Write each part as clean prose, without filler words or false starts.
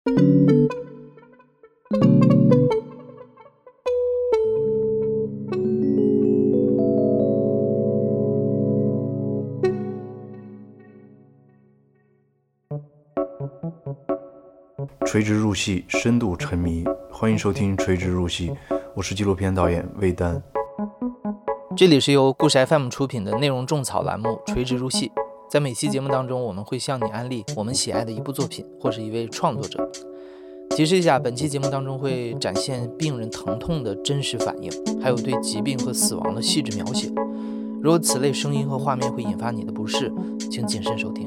垂直入戏，深度沉迷，欢迎收听垂直入戏，我是纪录片导演魏丹。 这里是由故事 FM 出品的内容种草栏目垂直入戏，在每期节目当中，我们会向你安利我们喜爱的一部作品或是一位创作者。提示一下，本期节目当中会展现病人疼痛的真实反应，还有对疾病和死亡的细致描写。如果此类声音和画面会引发你的不适，请谨慎收听。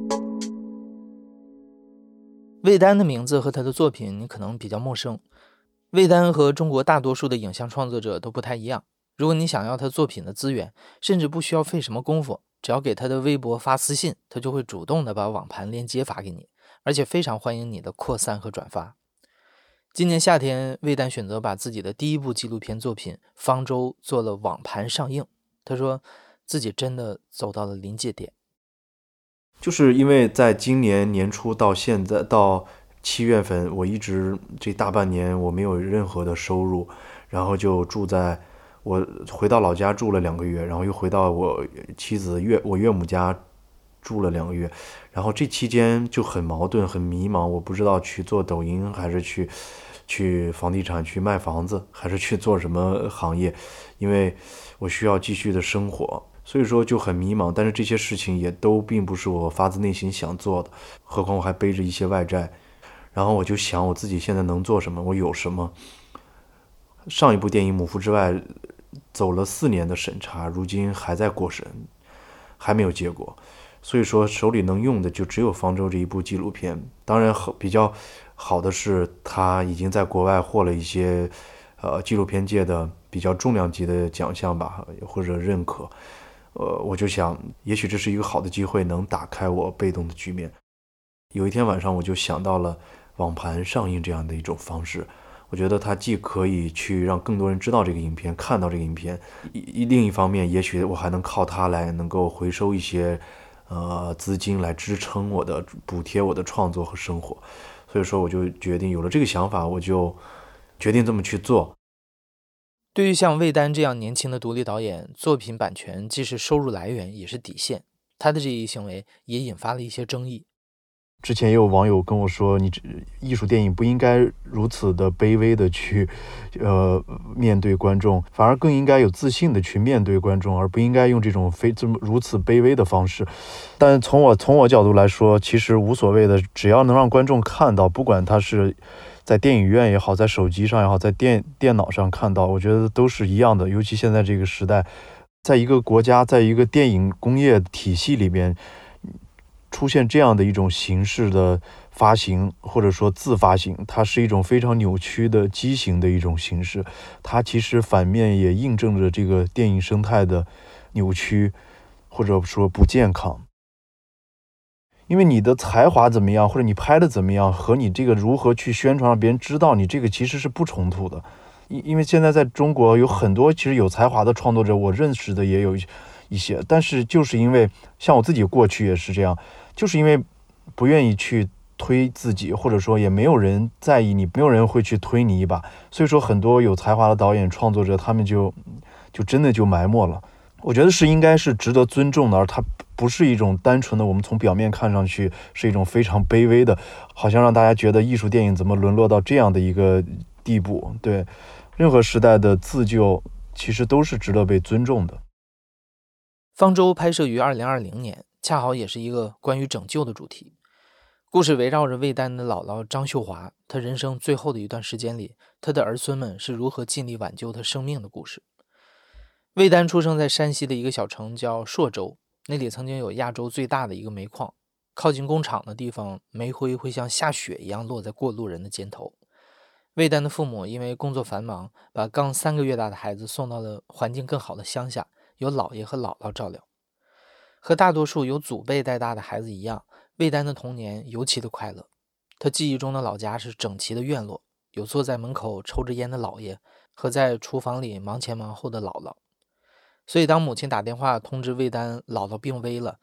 魏丹的名字和他的作品你可能比较陌生。魏丹和中国大多数的影像创作者都不太一样。如果你想要他作品的资源，甚至不需要费什么功夫，只要给他的微博发私信，他就会主动的把网盘链接发给你，而且非常欢迎你的扩散和转发。今年夏天，魏丹选择把自己的第一部纪录片作品《方舟》做了网盘上映。他说自己真的走到了临界点。 就是因为在今年年初到现在到7月份，我一直这大半年我没有任何的收入，然后就我回到老家住了2个月，然后又回到我妻子我岳母家住了2个月，然后这期间就很矛盾很迷茫，我不知道去做抖音还是去房地产去卖房子，还是去做什么行业，因为我需要继续的生活，所以说就很迷茫。但是这些事情也都并不是我发自内心想做的，何况我还背着一些外债。然后我就想我自己现在能做什么，我有什么。上一部电影《母父之外》走了4年的审查，如今还在过审，还没有结果，所以说手里能用的就只有《方舟》这一部纪录片。当然比较好的是他已经在国外获了一些纪录片界的比较重量级的奖项吧，或者认可。我就想也许这是一个好的机会，能打开我被动的局面。有一天晚上我就想到了网盘上映这样的一种方式，我觉得它既可以去让更多人知道这个影片，看到这个影片，另一方面也许我还能靠它来能够回收一些资金来支撑补贴我的创作和生活。所以说我就决定有了这个想法，我就决定这么去做。 对于像魏丹这样年轻的独立导演，作品版权既是收入来源也是底线，他的这一行为也引发了一些争议。 之前也有网友跟我说，你艺术电影不应该如此的卑微的去面对观众，反而更应该有自信的去面对观众，而不应该用这种如此卑微的方式。但从我角度来说，其实无所谓的，只要能让观众看到，不管他是在电影院也好，在手机上也好，在电脑上看到，我觉得都是一样的。尤其现在这个时代，在一个国家，在一个电影工业体系里边出现这样的一种形式的发行，或者说自发行，它是一种非常扭曲的畸形的一种形式。它其实反面也印证着这个电影生态的扭曲，或者说不健康。因为你的才华怎么样，或者你拍的怎么样，和你这个如何去宣传让别人知道你这个其实是不冲突的。因为现在在中国有很多其实有才华的创作者，我认识的也有一些，但是就是因为像我自己过去也是这样，就是因为不愿意去推自己，或者说也没有人在意你，没有人会去推你一把，所以说很多有才华的导演创作者，他们就真的就埋没了。我觉得应该是值得尊重的，而它不是一种单纯的我们从表面看上去是一种非常卑微的，好像让大家觉得艺术电影怎么沦落到这样的一个地步。对，任何时代的自救其实都是值得被尊重的。 方舟拍摄于2020年，恰好也是一个关于拯救的主题。故事围绕着魏丹的姥姥张秀华，她人生最后的一段时间里，她的儿孙们是如何尽力挽救她生命的故事。魏丹出生在山西的一个小城叫朔州，那里曾经有亚洲最大的一个煤矿，靠近工厂的地方，煤灰会像下雪一样落在过路人的肩头。魏丹的父母因为工作繁忙，把刚3个月大的孩子送到了环境更好的乡下，由姥爷和姥姥照料。和大多数由祖辈带大的孩子一样，魏丹的童年尤其的快乐。他记忆中的老家是整齐的院落，有坐在门口抽着烟的姥爷和在厨房里忙前忙后的姥姥。所以当母亲打电话通知魏丹姥姥病危了，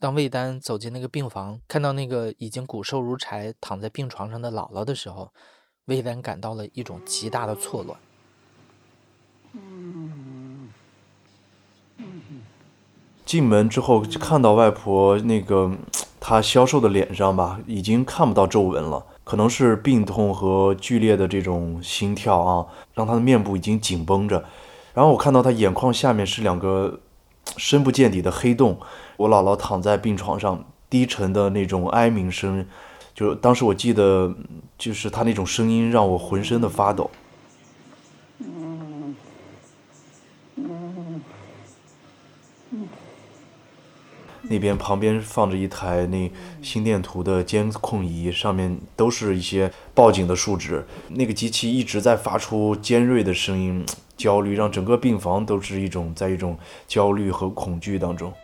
当魏丹走进那个病房，看到那个已经骨瘦如柴躺在病床上的姥姥的时候，魏丹感到了一种极大的错乱。 进门之后看到外婆那个她消瘦的脸上吧，已经看不到皱纹了，可能是病痛和剧烈的这种心跳啊，让她的面部已经紧绷着。然后我看到她眼眶下面是2个深不见底的黑洞。我姥姥躺在病床上，低沉的那种哀鸣声，就当时我记得，就是她那种声音让我浑身的发抖。那边旁边放着一台那心电图的监控仪，上面都是一些报警的数值。那个机器一直在发出尖锐的声音，焦虑，让整个病房都是在一种焦虑和恐惧当中。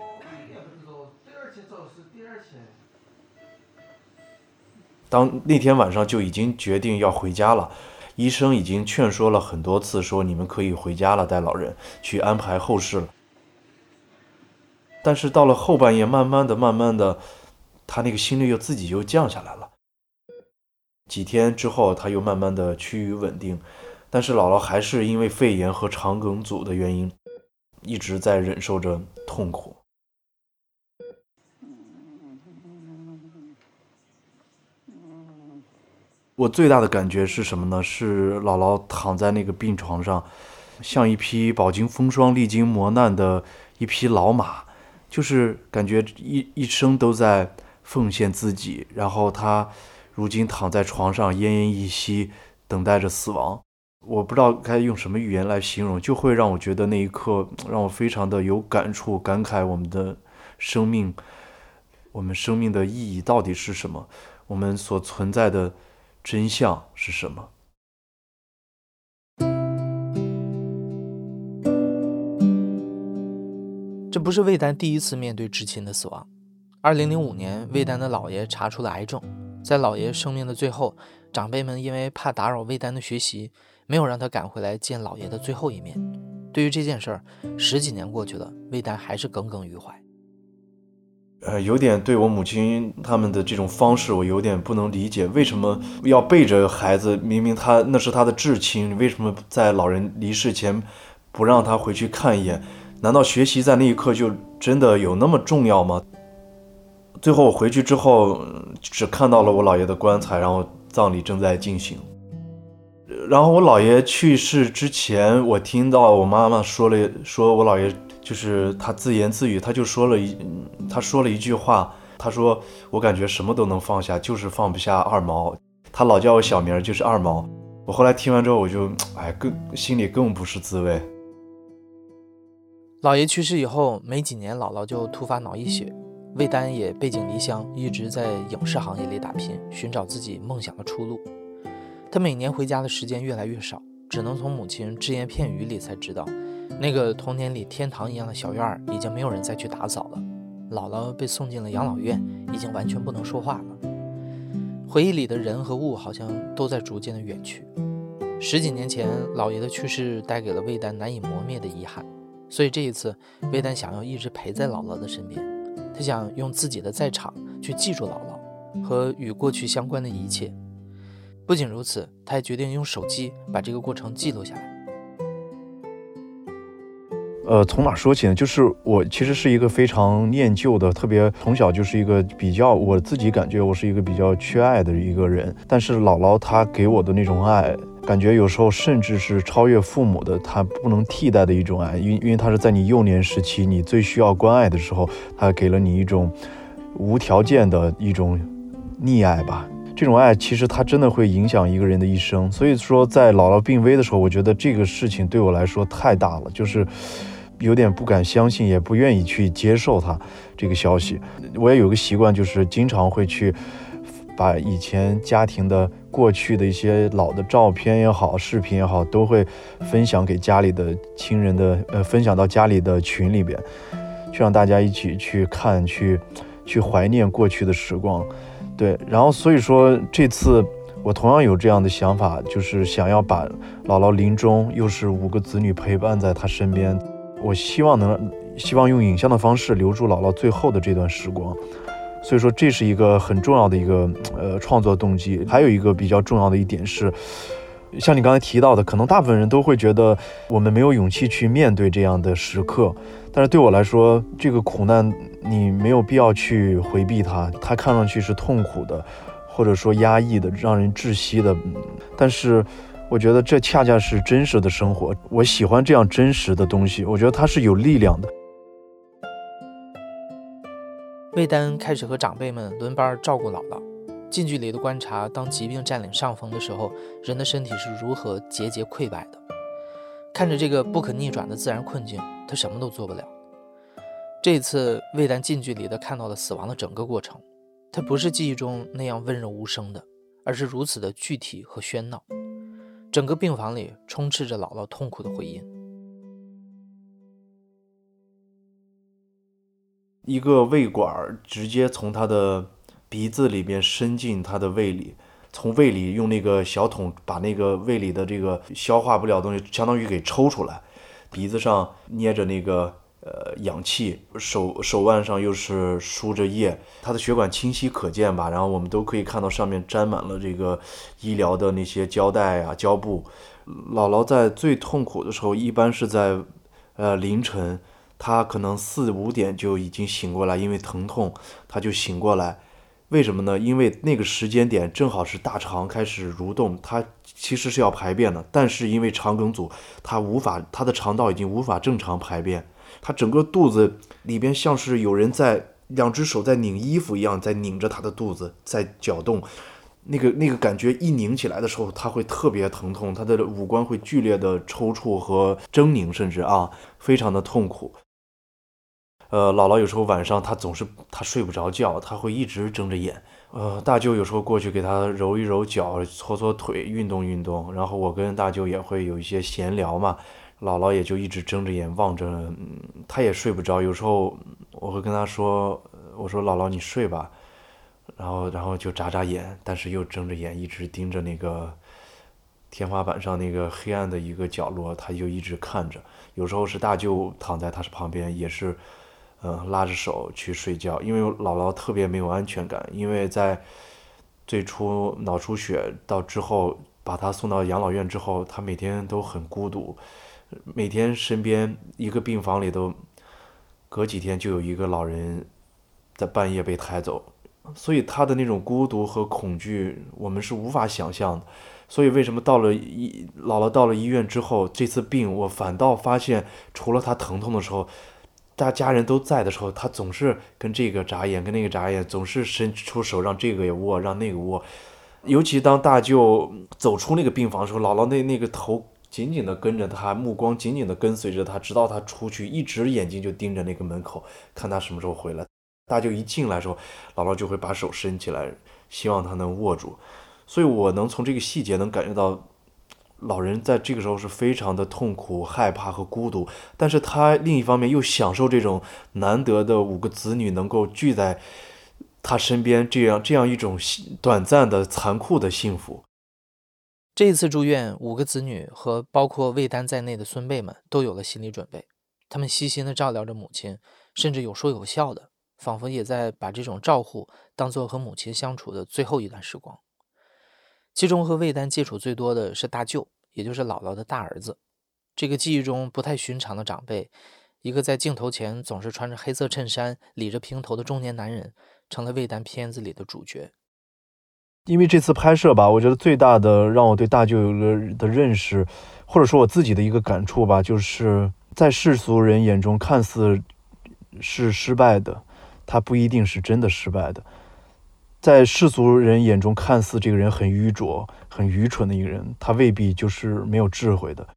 当那天晚上就已经决定要回家了，医生已经劝说了很多次，说你们可以回家了，带老人去安排后事了。但是到了后半夜，慢慢的，他那个心率又自己又降下来了。几天之后，他又慢慢的趋于稳定，但是姥姥还是因为肺炎和肠梗阻的原因，一直在忍受着痛苦。我最大的感觉是什么呢？是姥姥躺在那个病床上，像一匹饱经风霜、历经磨难的一匹老马。就是感觉一生都在奉献自己，然后他如今躺在床上奄奄一息，等待着死亡。我不知道该用什么语言来形容，就会让我觉得那一刻让我非常的有感触，感慨我们的生命，我们生命的意义到底是什么，我们所存在的真相是什么。 这不是魏丹第一次面对至亲的死亡。2005年，魏丹的姥爷查出了癌症，在姥爷生命的最后，长辈们因为怕打扰魏丹的学习，没有让他赶回来见姥爷的最后一面。对于这件事儿，10几年过去了，魏丹还是耿耿于怀。 有点对我母亲他们的这种方式，我有点不能理解，为什么要背着孩子？明明那是他的至亲，为什么在老人离世前不让他回去看一眼？难道学习在那一刻就真的有那么重要吗？最后我回去之后，只看到了我姥爷的棺材，然后葬礼正在进行。然后我姥爷去世之前，我听到我妈妈说我姥爷就是他自言自语，他说了一句话，他说我感觉什么都能放下，就是放不下二毛。他老叫我小名就是二毛。我后来听完之后，我就心里更不是滋味。 姥爷去世以后没几年，姥姥就突发脑溢血，魏丹也背井离乡，一直在影视行业里打拼，寻找自己梦想的出路。他每年回家的时间越来越少，只能从母亲只言片语里才知道，那个童年里天堂一样的小院已经没有人再去打扫了，姥姥被送进了养老院，已经完全不能说话了。回忆里的人和物好像都在逐渐的远去。10几年前，姥爷的去世带给了魏丹难以磨灭的遗憾，所以这一次，魏丹想要一直陪在姥姥的身边，他想用自己的在场去记住姥姥和与过去相关的一切。不仅如此，他还决定用手机把这个过程记录下来。 从哪说起呢？就是我其实是一个非常念旧的，特别从小就是一个我自己感觉我是一个比较缺爱的一个人。但是姥姥她给我的那种爱，感觉有时候甚至是超越父母的，她不能替代的一种爱。因为她是在你幼年时期，你最需要关爱的时候，她给了你一种无条件的一种溺爱吧。这种爱其实它真的会影响一个人的一生。所以说，在姥姥病危的时候，我觉得这个事情对我来说太大了，就是有点不敢相信，也不愿意去接受它这个消息。我也有个习惯，就是经常会去把以前家庭的过去的一些老的照片也好，视频也好，都会分享给家里的亲人的分享到家里的群里边，去让大家一起去看，去怀念过去的时光。对，然后所以说这次我同样有这样的想法，就是想要把姥姥临终又是5个子女陪伴在她身边，我希望能希望用影像的方式留住姥姥最后的这段时光。所以说这是一个很重要的一个创作动机。还有一个比较重要的一点是，像你刚才提到的，可能大部分人都会觉得我们没有勇气去面对这样的时刻，但是对我来说，这个苦难你没有必要去回避它，它看上去是痛苦的，或者说压抑的，让人窒息的，但是我觉得这恰恰是真实的生活。我喜欢这样真实的东西，我觉得它是有力量的。 魏丹开始和长辈们轮班照顾姥姥，近距离的观察当疾病占领上风的时候，人的身体是如何节节溃败的。看着这个不可逆转的自然困境，他什么都做不了。这一次魏丹近距离的看到了死亡的整个过程，它不是记忆中那样温柔无声的，而是如此的具体和喧闹。整个病房里充斥着姥姥痛苦的回音。 一个胃管直接从他的鼻子里边伸进他的胃里，从胃里用那个小桶把那个胃里的这个消化不了的东西相当于给抽出来，鼻子上捏着那个氧气，手腕上又是输着液，他的血管清晰可见吧，然后我们都可以看到上面沾满了这个医疗的那些胶带啊胶布。姥姥在最痛苦的时候一般是在凌晨，他可能4、5点就已经醒过来，因为疼痛他就醒过来。为什么呢？因为那个时间点正好是大肠开始蠕动，它其实是要排便的，但是因为肠梗阻，他的肠道已经无法正常排便，他整个肚子里边像是有人在2只手在拧衣服一样，在拧着他的肚子，在搅动。那个感觉一拧起来的时候，他会特别疼痛，他的五官会剧烈的抽搐和狰狞，甚至非常的痛苦。姥姥有时候晚上她睡不着觉，她会一直睁着眼。大舅有时候过去给她揉一揉脚，搓搓腿，运动运动。然后我跟大舅也会有一些闲聊嘛，姥姥也就一直睁着眼望着，她也睡不着。有时候我会跟她说，我说姥姥你睡吧，然后就眨眨眼，但是又睁着眼一直盯着那个天花板上那个黑暗的一个角落，她就一直看着。有时候是大舅躺在她旁边，也是拉着手去睡觉，因为姥姥特别没有安全感，因为在最初脑出血到之后把她送到养老院之后，她每天都很孤独，每天身边一个病房里都隔几天就有一个老人在半夜被抬走，所以她的那种孤独和恐惧我们是无法想象的。所以为什么姥姥到了医院之后，这次病我反倒发现，除了她疼痛的时候，大家人都在的时候，他总是跟这个眨眼，跟那个眨眼，总是伸出手让这个也握，让那个握。尤其当大舅走出那个病房的时候，姥姥那个头紧紧地跟着他，目光紧紧地跟随着他，直到他出去，一直眼睛就盯着那个门口，看他什么时候回来。大舅一进来的时候，姥姥就会把手伸起来，希望他能握住。所以我能从这个细节能感觉到，老人在这个时候是非常的痛苦、害怕和孤独，但是他另一方面又享受这种难得的5个子女能够聚在他身边，这样一种短暂的残酷的幸福。 这一次住院，5个子女和包括魏丹在内的孙辈们都有了心理准备，他们悉心的照料着母亲，甚至有说有笑的，仿佛也在把这种照护当作和母亲相处的最后一段时光。其中和魏丹接触最多的是大舅，也就是姥姥的大儿子。这个记忆中不太寻常的长辈，一个在镜头前总是穿着黑色衬衫、理着平头的中年男人，成了魏丹片子里的主角。 因为这次拍摄吧，我觉得最大的让我对大舅有了的认识，或者说我自己的一个感触吧，就是在世俗人眼中看似是失败的，他不一定是真的失败的。在世俗人眼中看似这个人很愚拙、很愚蠢的一个人，他未必就是没有智慧的。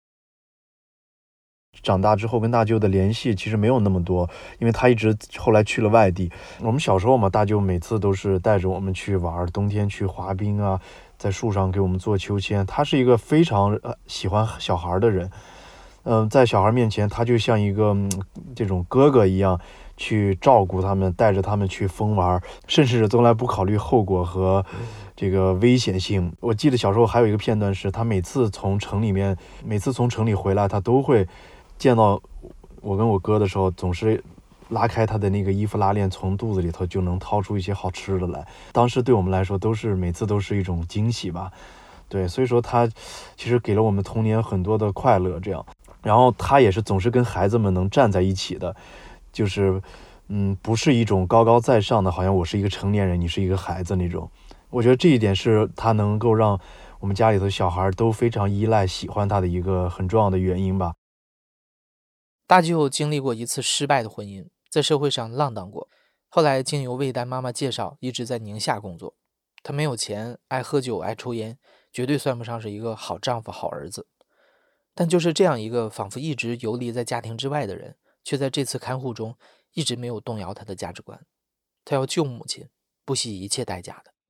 长大之后跟大舅的联系其实没有那么多，因为他一直后来去了外地。我们小时候嘛，大舅每次都是带着我们去玩，冬天去滑冰啊，在树上给我们做秋千。他是一个非常喜欢小孩的人，在小孩面前他就像一个这种哥哥一样去照顾他们，带着他们去疯玩，甚至从来不考虑后果和这个危险性。我记得小时候还有一个片段是，他每次从城里回来，他都会见到我跟我哥的时候，总是拉开他的那个衣服拉链，从肚子里头就能掏出一些好吃的来。当时对我们来说每次都是一种惊喜吧。对，所以说他其实给了我们童年很多的快乐，这样。然后他也是总是跟孩子们能站在一起的，就是不是一种高高在上的，好像我是一个成年人，你是一个孩子那种。我觉得这一点是他能够让我们家里头小孩都非常依赖喜欢他的一个很重要的原因吧。 大舅经历过一次失败的婚姻，在社会上浪荡过，后来经由魏丹妈妈介绍，一直在宁夏工作。他没有钱，爱喝酒，爱抽烟，绝对算不上是一个好丈夫、好儿子。但就是这样一个仿佛一直游离在家庭之外的人，却在这次看护中一直没有动摇他的价值观。他要救母亲，不惜一切代价的。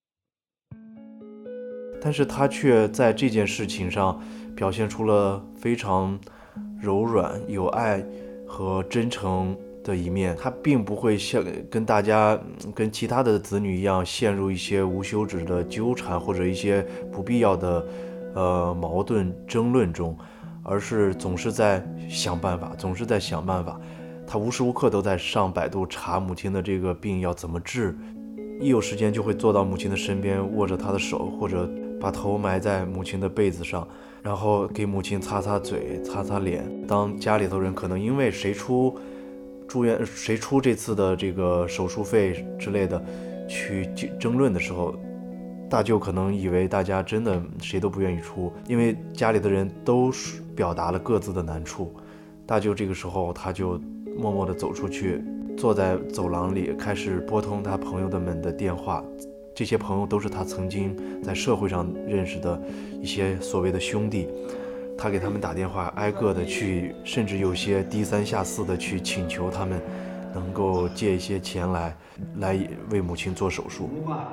但是他却在这件事情上表现出了非常柔软、有爱和真诚的一面。他并不会像跟其他的子女一样陷入一些无休止的纠缠或者一些不必要的矛盾争论中，而是总是在想办法。他无时无刻都在上百度查母亲的这个病要怎么治，一有时间就会坐到母亲的身边，握着她的手，或者把头埋在母亲的被子上，然后给母亲擦擦嘴、擦擦脸。当家里头人可能因为谁出这次的这个手术费之类的去争论的时候，大舅可能以为大家真的谁都不愿意出，因为家里的人都表达了各自的难处。大舅这个时候他就默默地走出去，坐在走廊里，开始拨通他朋友们的电话。这些朋友都是他曾经在社会上认识的一些所谓的兄弟，他给他们打电话，挨个的去，甚至有些低三下四的去请求他们能够借一些钱来为母亲做手术。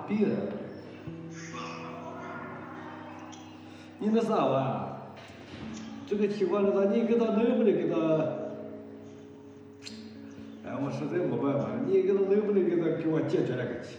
你那啥玩这个情况的话，你给他能不能给他？哎，我实在没办法，你给他能不能给我解决那个钱？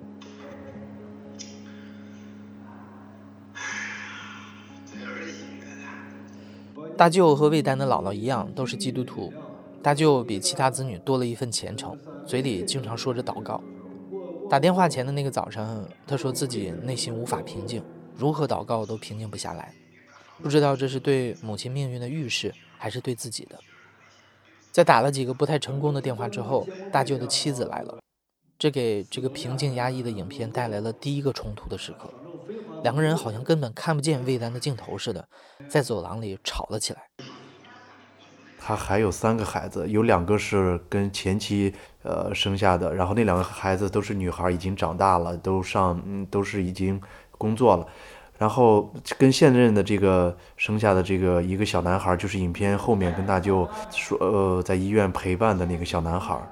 大舅和魏丹的姥姥一样，都是基督徒。大舅比其他子女多了一份虔诚，嘴里经常说着祷告。打电话前的那个早上，他说自己内心无法平静，如何祷告都平静不下来，不知道这是对母亲命运的预示，还是对自己的。在打了几个不太成功的电话之后，大舅的妻子来了，这给这个平静压抑的影片带来了第一个冲突的时刻。两个人好像根本看不见魏丹的镜头似的，在走廊里吵了起来。 他还有3个孩子，有2个是跟前妻生下的，然后那2个孩子都是女孩，已经长大了，都是已经工作了。然后跟现任的这个生下的这个一个小男孩，就是影片后面跟大舅说在医院陪伴的那个小男孩。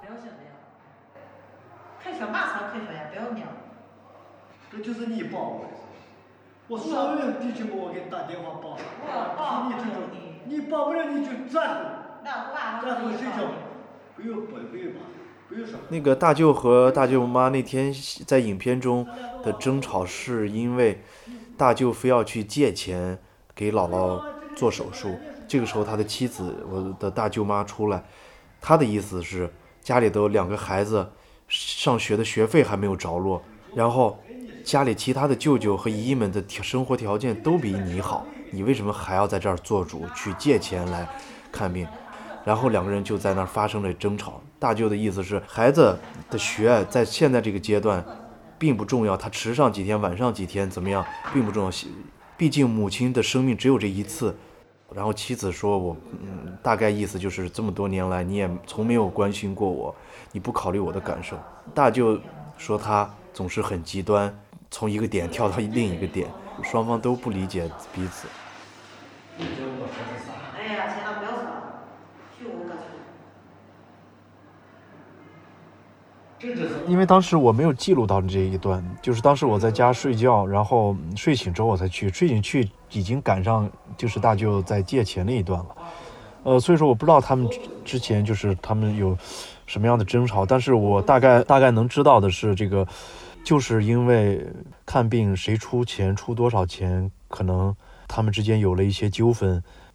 开学马上开学呀，不要尿。 这就是你报我的，我所有的弟兄我给你打电话报， 我报不了你报不了你就站住， 那我晚站住上睡觉，不用说。 那个大舅和大舅妈那天在影片中的争吵，是因为大舅非要去借钱给姥姥做手术。这个时候他的妻子，我的大舅妈出来，他的意思是家里都2个孩子上学的学费还没有着落，然后家里其他的舅舅和姨姨们的生活条件都比你好，你为什么还要在这儿做主去借钱来看病？然后2个人就在那儿发生了争吵。大舅的意思是孩子的学在现在这个阶段并不重要，他迟上几天晚上几天怎么样并不重要，毕竟母亲的生命只有这一次。然后妻子说我大概意思就是这么多年来你也从没有关心过我，你不考虑我的感受。大舅说他总是很极端，从一个点跳到另一个点，双方都不理解彼此。 哎呀，千万不要说，去我个因为当时我没有记录到这一段，就是当时我在家睡觉，然后睡醒之后我才去，睡醒去已经赶上就是大舅在借钱那一段了。所以说我不知道他们之前就是他们有什么样的争吵，但是我大概能知道的是，这个就是因为看病谁出钱出多少钱，可能他们之间有了一些纠纷，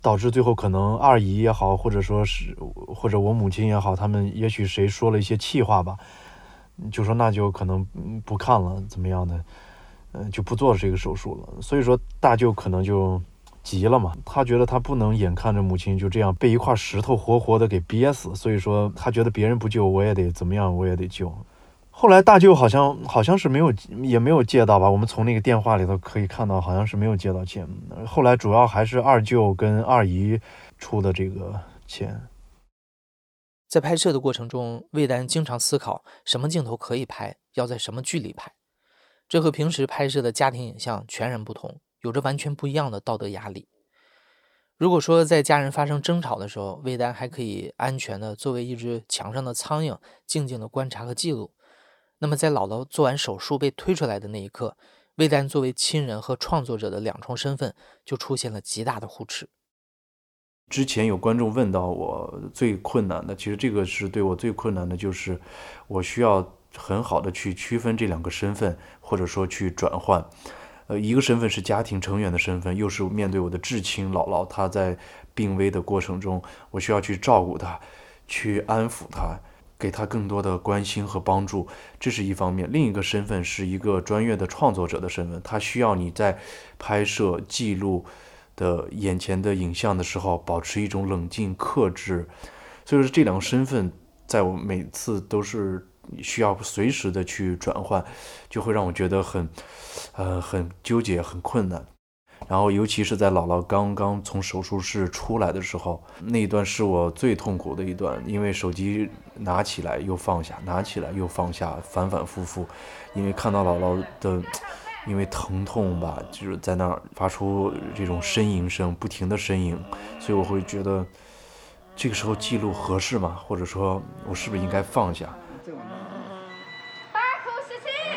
导致最后可能二姨也好，或者我母亲也好，他们也许谁说了一些气话吧，就说那就可能不看了，怎么样的，就不做这个手术了。所以说大舅可能就急了嘛，他觉得他不能眼看着母亲就这样被一块石头活活的给憋死，所以说他觉得别人不救我也得怎么样，我也得救。后来大舅好像是没有借到吧，我们从那个电话里头可以看到，好像是没有借到钱。后来主要还是二舅跟二姨出的这个钱。 在拍摄的过程中，魏丹经常思考什么镜头可以拍，要在什么距离拍，这和平时拍摄的家庭影像全然不同，有着完全不一样的道德压力。如果说在家人发生争吵的时候，魏丹还可以安全的作为一只墙上的苍蝇，静静的观察和记录，那么在姥姥做完手术被推出来的那一刻，魏丹作为亲人和创作者的两重身份就出现了极大的互斥。 之前有观众问到我最困难的，其实这个是对我最困难的，就是我需要很好的去区分这两个身份，或者说去转换。一个身份是家庭成员的身份，又是面对我的至亲姥姥，她在病危的过程中，我需要去照顾她，去安抚她，给她更多的关心和帮助，这是一方面。另一个身份是一个专业的创作者的身份，他需要你在拍摄记录的眼前的影像的时候保持一种冷静克制。所以说这两个身份在我每次都是需要随时的去转换，就会让我觉得很纠结，很困难。然后尤其是在姥姥刚刚从手术室出来的时候，那一段是我最痛苦的一段，因为手机拿起来又放下，拿起来又放下，反反复复，因为看到姥姥的因为疼痛吧，就是在那儿发出这种呻吟声，不停的呻吟，所以我会觉得这个时候记录合适吗？或者说我是不是应该放下？ 大口吸气，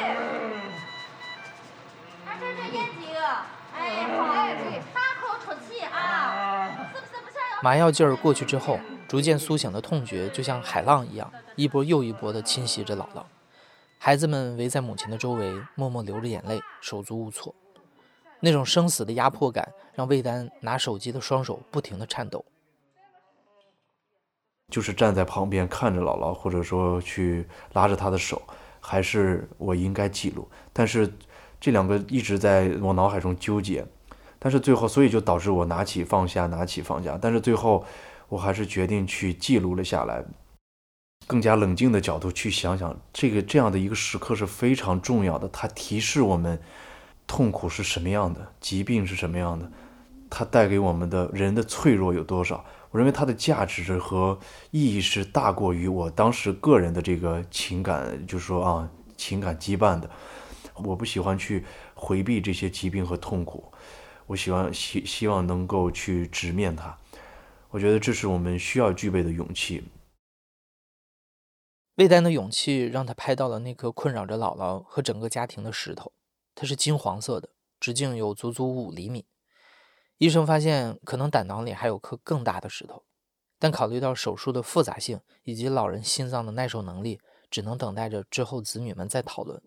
这眼睛，好，对，大口出气啊，是不是不想要？ 麻药劲儿过去之后，逐渐苏醒的痛觉就像海浪一样，一波又一波地侵袭着姥姥。孩子们围在母亲的周围，默默流着眼泪，手足无措。那种生死的压迫感让魏丹拿手机的双手不停地颤抖。 就是站在旁边看着姥姥，或者说去拉着她的手，还是我应该记录？但是这两个一直在我脑海中纠结，但是最后，所以就导致我拿起放下，拿起放下。但是最后，我还是决定去记录了下来，更加冷静的角度去想想，这样的一个时刻是非常重要的。它提示我们痛苦是什么样的，疾病是什么样的，它带给我们的人的脆弱有多少。我认为它的价值和意义是大过于我当时个人的这个情感，就是说情感羁绊的。我不喜欢去回避这些疾病和痛苦，我希望能够去直面它。我觉得这是我们需要具备的勇气。 魏丹的勇气让他拍到了那颗困扰着姥姥和整个家庭的石头，它是金黄色的，直径有足足5厘米。医生发现可能胆囊里还有颗更大的石头，但考虑到手术的复杂性以及老人心脏的耐受能力，只能等待着之后子女们再讨论。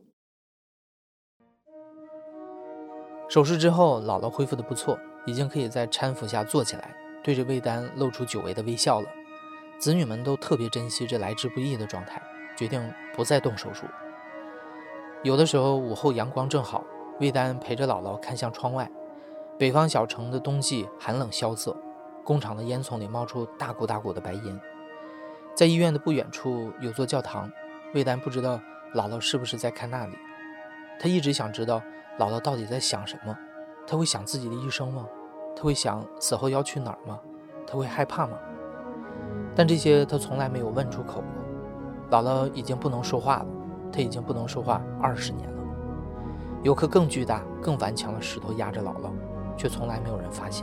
手术之后，姥姥恢复得不错，已经可以在搀扶下坐起来，对着魏丹露出久违的微笑了。子女们都特别珍惜这来之不易的状态，决定不再动手术。有的时候午后阳光正好，魏丹陪着姥姥看向窗外，北方小城的冬季寒冷萧瑟，工厂的烟囱里冒出大股大股的白烟。在医院的不远处有座教堂，魏丹不知道姥姥是不是在看那里。他一直想知道姥姥到底在想什么，她会想自己的一生吗？她会想死后要去哪儿吗？她会害怕吗？但这些他从来没有问出口过。姥姥已经不能说话了，她已经不能说话20年了。有颗更巨大更顽强的石头压着姥姥，却从来没有人发现。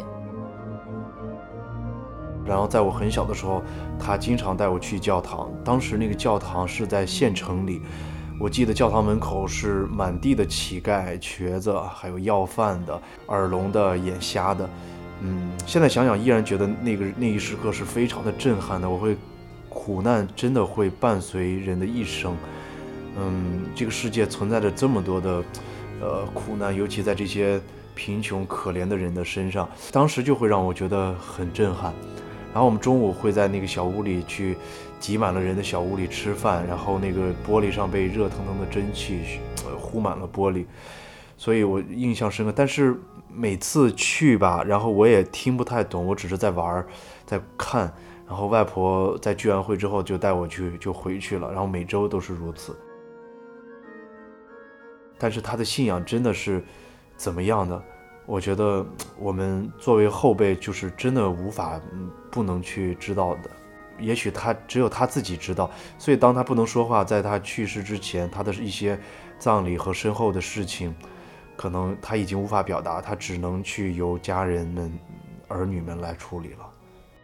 然后在我很小的时候，他经常带我去教堂，当时那个教堂是在县城里，我记得教堂门口是满地的乞丐、瘸子，还有要饭的、耳聋的、眼瞎的。现在想想依然觉得那一时刻是非常的震撼的。我会苦难真的会伴随人的一生。这个世界存在着这么多的苦难，尤其在这些贫穷可怜的人的身上，当时就会让我觉得很震撼。然后我们中午会在那个小屋里去挤满了人的小屋里吃饭，然后那个玻璃上被热腾腾的蒸汽糊满了玻璃，所以我印象深刻。但是每次去吧，然后我也听不太懂，我只是在玩在看，然后外婆在聚完会之后就带我去就回去了，然后每周都是如此。但是他的信仰真的是怎么样的，我觉得我们作为后辈就是真的无法不能去知道的，也许只有他自己知道。所以当他不能说话，在他去世之前，他的一些葬礼和身后的事情可能他已经无法表达，他只能去由家人们儿女们来处理了。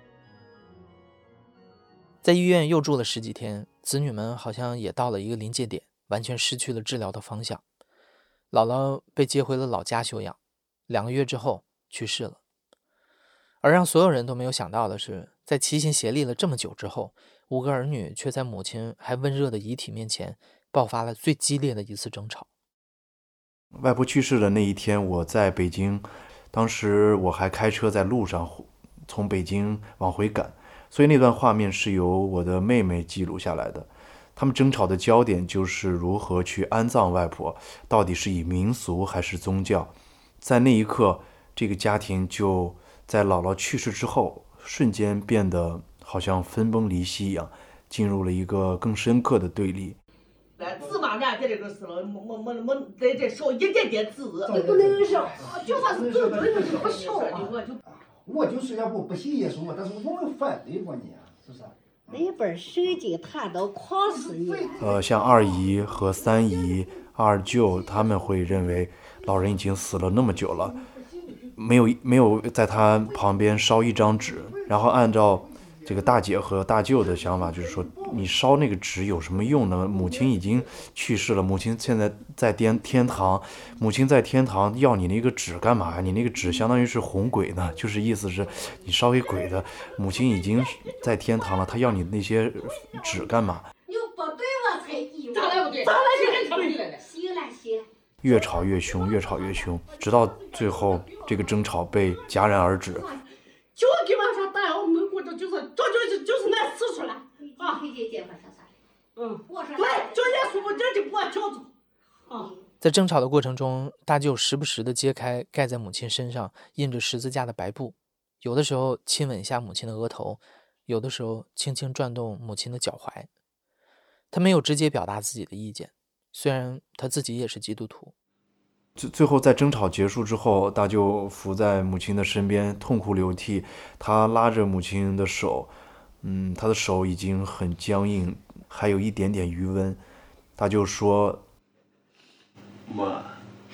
在医院又住了10几天，子女们好像也到了一个临界点，完全失去了治疗的方向。姥姥被接回了老家休养，2个月之后去世了。而让所有人都没有想到的是，在齐心协力了这么久之后，5个儿女却在母亲还温热的遗体面前爆发了最激烈的一次争吵。 外婆去世的那一天，我在北京，当时我还开车在路上从北京往回赶，所以那段画面是由我的妹妹记录下来的。他们争吵的焦点就是如何去安葬外婆，到底是以民俗还是宗教。在那一刻，这个家庭就在姥姥去世之后瞬间变得好像分崩离析一样，进入了一个更深刻的对立。 字嘛，俺在这个时候没在这少一点点字， 你不能少， 就算是字也是不少啊。 我就是要不信耶稣嘛，但是我们反对过你啊，是不是？ 那本圣经谈到狂死你。 像二姨和三姨、二舅他们会认为老人已经死了那么久了，没有在他旁边烧一张纸，然后按照这个大姐和大舅的想法，就是说你烧那个纸有什么用呢？母亲已经去世了，母亲现在在天堂，母亲在天堂要你那个纸干嘛呀？你那个纸相当于是哄鬼呢，就是意思是你烧给鬼的，母亲已经在天堂了，她要你那些纸干嘛？ 你不对我才以为。 咋来不对？咋来就跟对了？ 行了行了。 越吵越凶，越吵越凶，直到最后这个争吵被戛然而止。 就给往上打，我们过着就是难死出来啊！ 推荐结婚啥啥的。我说对，就耶稣我这就不叫做啊。 在争吵的过程中，大舅时不时地揭开盖在母亲身上印着十字架的白布，有的时候亲吻一下母亲的额头，有的时候轻轻转动母亲的脚踝。他没有直接表达自己的意见，虽然他自己也是基督徒。 最后在争吵结束之后，大舅伏在母亲的身边痛哭流涕，他拉着母亲的手，他的手已经很僵硬，还有一点点余温。他就说：“ 妈，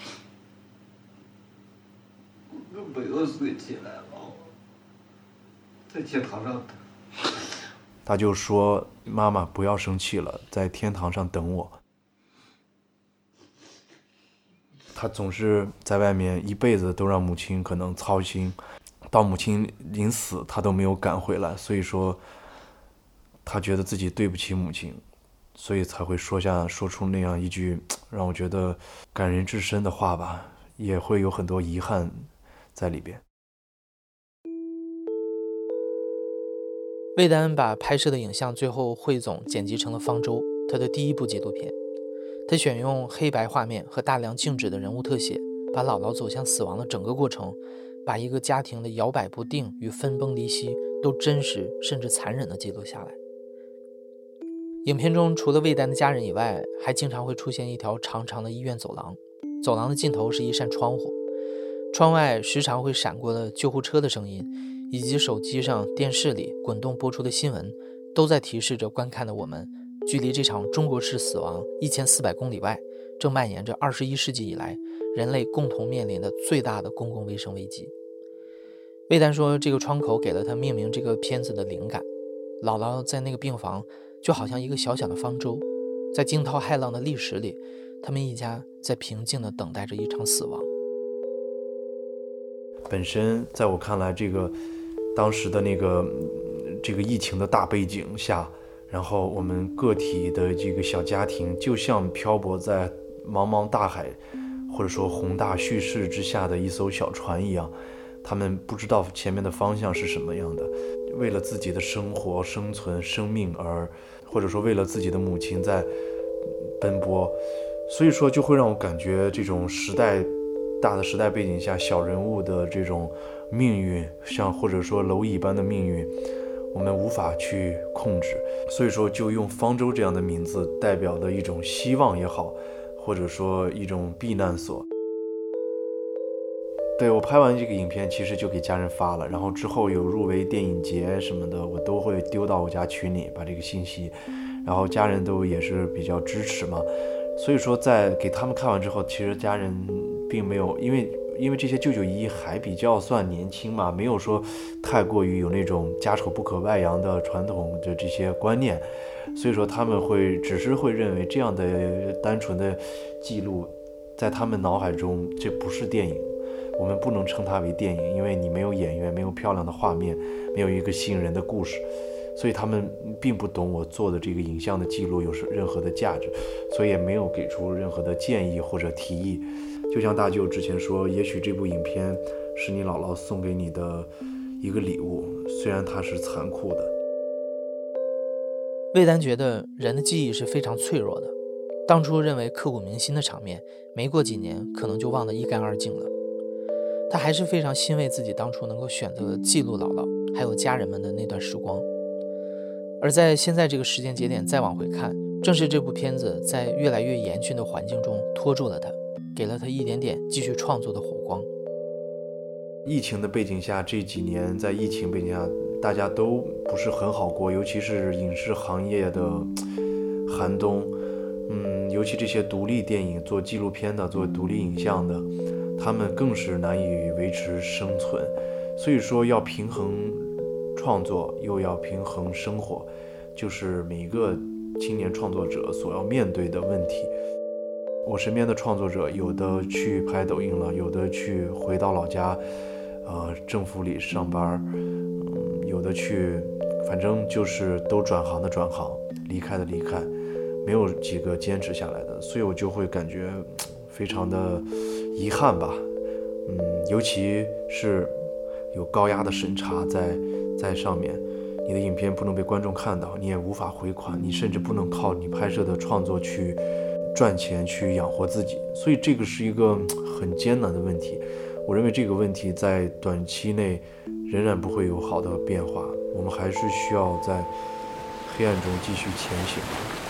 我没有睡起来了，在天堂上等。” 他就说：“妈妈，不要生气了，在天堂上等我。”他总是在外面一辈子都让母亲可能操心，到母亲临死他都没有赶回来，所以说他觉得自己对不起母亲，所以才会说出那样一句让我觉得感人至深的话吧，也会有很多遗憾在里边。 魏丹把拍摄的影像最后汇总剪辑成了《方舟》，他的第1部纪录片。他选用黑白画面和大量静止的人物特写，把姥姥走向死亡的整个过程，把一个家庭的摇摆不定与分崩离析都真实甚至残忍地记录下来。影片中除了魏丹的家人以外，还经常会出现一条长长的医院走廊，走廊的尽头是一扇窗户，窗外时常会闪过了救护车的声音，以及手机上、电视里滚动播出的新闻，都在提示着观看的我们，距离这场中国式死亡1400公里外，正蔓延着21世纪以来人类共同面临的最大的公共卫生危机。魏丹说，这个窗口给了他命名这个片子的灵感。姥姥在那个病房就好像一个小小的方舟，在惊涛骇浪的历史里，他们一家在平静地等待着一场死亡。 本身在我看来，当时的这个疫情的大背景下，然后我们个体的这个小家庭就像漂泊在茫茫大海， 或者说宏大叙事之下的一艘小船一样，他们不知道前面的方向是什么样的，为了自己的生活、生存、生命而，或者说为了自己的母亲在奔波，所以说就会让我感觉这种大的时代背景下小人物的这种命运，像或者说蝼蚁般的命运，我们无法去控制，所以说就用方舟这样的名字代表的一种希望也好，或者说一种避难所。对，我拍完这个影片其实就给家人发了，然后之后有入围电影节什么的，我都会丢到我家群里把这个信息，然后家人都也是比较支持嘛，所以说在给他们看完之后，其实家人并没有因为这些舅舅姨还比较算年轻嘛，没有说太过于有那种家丑不可外扬的传统的这些观念，所以说他们只是会认为这样的单纯的记录在他们脑海中这不是电影，我们不能称它为电影，因为你没有演员，没有漂亮的画面，没有一个吸引人的故事，所以他们并不懂我做的这个影像的记录有任何的价值，所以也没有给出任何的建议或者提议。就像大舅之前说，也许这部影片是你姥姥送给你的一个礼物，虽然它是残酷的。 魏丹觉得人的记忆是非常脆弱的，当初认为刻骨铭心的场面，没过几年可能就忘得一干二净了。他还是非常欣慰自己当初能够选择记录姥姥还有家人们的那段时光。而在现在这个时间节点再往回看，正是这部片子在越来越严峻的环境中拖住了他，给了他一点点继续创作的火光。 疫情的背景下，这几年在疫情背景下大家都不是很好过，尤其是影视行业的寒冬，尤其这些独立电影做纪录片的做独立影像的，他们更是难以维持生存，所以说要平衡创作又要平衡生活，就是每一个青年创作者所要面对的问题。我身边的创作者有的去拍抖音了，有的去回到老家政府里上班，有的去反正就是都转行的转行，离开的离开，没有几个坚持下来的，所以我就会感觉非常的遗憾吧。尤其是有高压的审查在上面，你的影片不能被观众看到，你也无法回款，你甚至不能靠你拍摄的创作去赚钱去养活自己，所以这个是一个很艰难的问题。我认为这个问题在短期内仍然不会有好的变化，我们还是需要在黑暗中继续前行。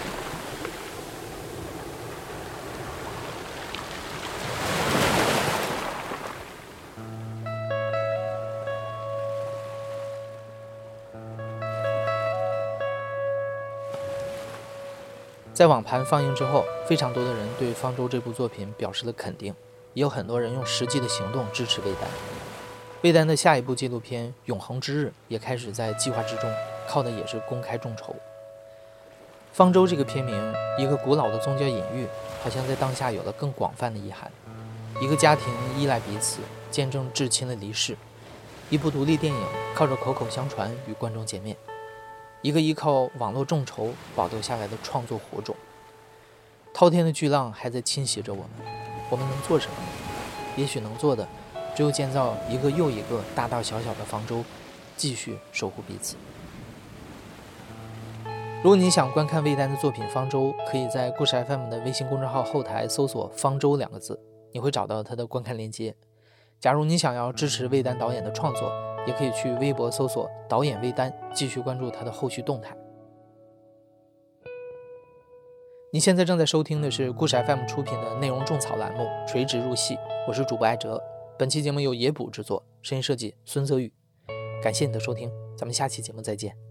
在网盘放映之后，非常多的人对《方舟》这部作品表示了肯定，也有很多人用实际的行动支持魏丹。魏丹的下一部纪录片《永恒之日》也开始在计划之中，靠的也是公开众筹。方舟这个片名，一个古老的宗教隐喻，好像在当下有了更广泛的意涵。一个家庭依赖彼此，见证至亲的离世；一部独立电影靠着口口相传与观众见面；一个依靠网络众筹保留下来的创作火种。滔天的巨浪还在侵袭着我们，我们能做什么呢？也许能做的只有建造一个又一个大大小小的方舟，继续守护彼此。如果你想观看魏丹的作品《方舟》，可以在故事 FM 的微信公众号后台搜索“方舟”两个字，你会找到它的观看链接。假如你想要支持魏丹导演的创作，也可以去微博搜索导演魏丹，继续关注他的后续动态。你现在正在收听的是故事 FM 出品的内容种草栏目《垂直入戏》，我是主播艾哲。本期节目由野捕制作，声音设计孙泽宇。感谢你的收听，咱们下期节目再见。